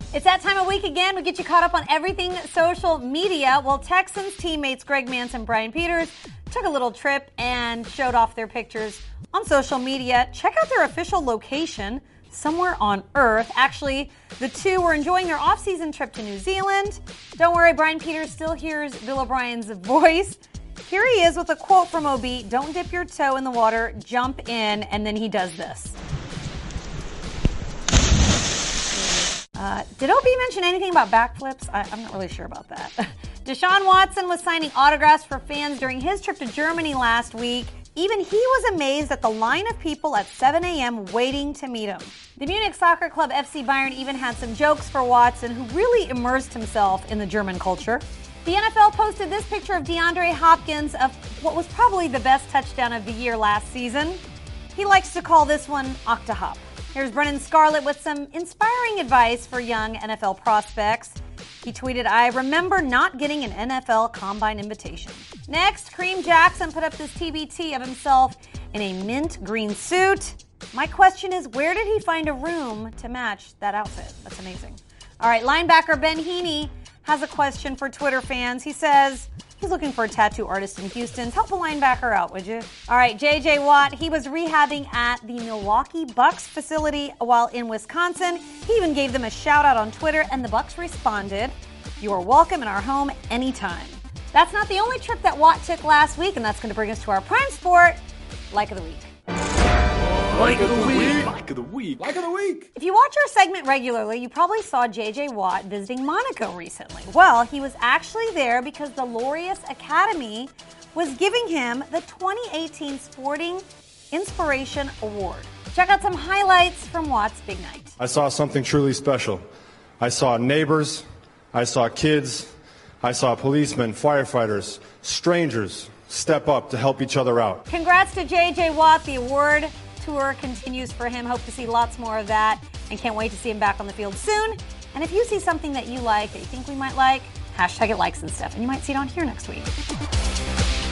It's that time of week again. We get you caught up on everything social media. Well, Texans teammates Greg Mancz and Brian Peters took a little trip and showed off their pictures on social media. Check out their official location, somewhere on Earth. Actually, the two were enjoying their off-season trip to New Zealand. Don't worry, Brian Peters still hears Bill O'Brien's voice. Here he is with a quote from OB, "Don't dip your toe in the water, jump in," and then he does this. Did OB mention anything about backflips? I'm not really sure about that. Deshaun Watson was signing autographs for fans during his trip to Germany last week. Even he was amazed at the line of people at 7 a.m. waiting to meet him. The Munich soccer club FC Bayern even had some jokes for Watson, who really immersed himself in the German culture. The NFL posted this picture of DeAndre Hopkins of what was probably the best touchdown of the year last season. He likes to call this one Octahop. Here's Brennan Scarlett with some inspiring advice for young NFL prospects. He tweeted, "I remember not getting an NFL Combine invitation." Next, Kareem Jackson put up this TBT of himself in a mint green suit. My question is, where did he find a room to match that outfit? That's amazing. All right, linebacker Ben Heaney has a question for Twitter fans. He says he's looking for a tattoo artist in Houston. Help a linebacker out, would you? All right, J.J. Watt, he was rehabbing at the Milwaukee Bucks facility while in Wisconsin. He even gave them a shout out on Twitter, and the Bucks responded, "You are welcome in our home anytime." That's not the only trip that Watt took last week, and that's going to bring us to our prime sport, Like of the Week. Like of the week. Like of the week. Like of the week. If you watch our segment regularly, you probably saw J.J. Watt visiting Monaco recently. Well, he was actually there because the Laureus Academy was giving him the 2018 Sporting Inspiration Award. Check out some highlights from Watt's big night. I saw something truly special. I saw neighbors. I saw kids. I saw policemen, firefighters, strangers step up to help each other out. Congrats to J.J. Watt. The award tour continues for him. Hope to see lots more of that and can't wait to see him back on the field soon. And if you see something that you like, that you think we might like, hashtag it likes and stuff, and you might see it on here next week.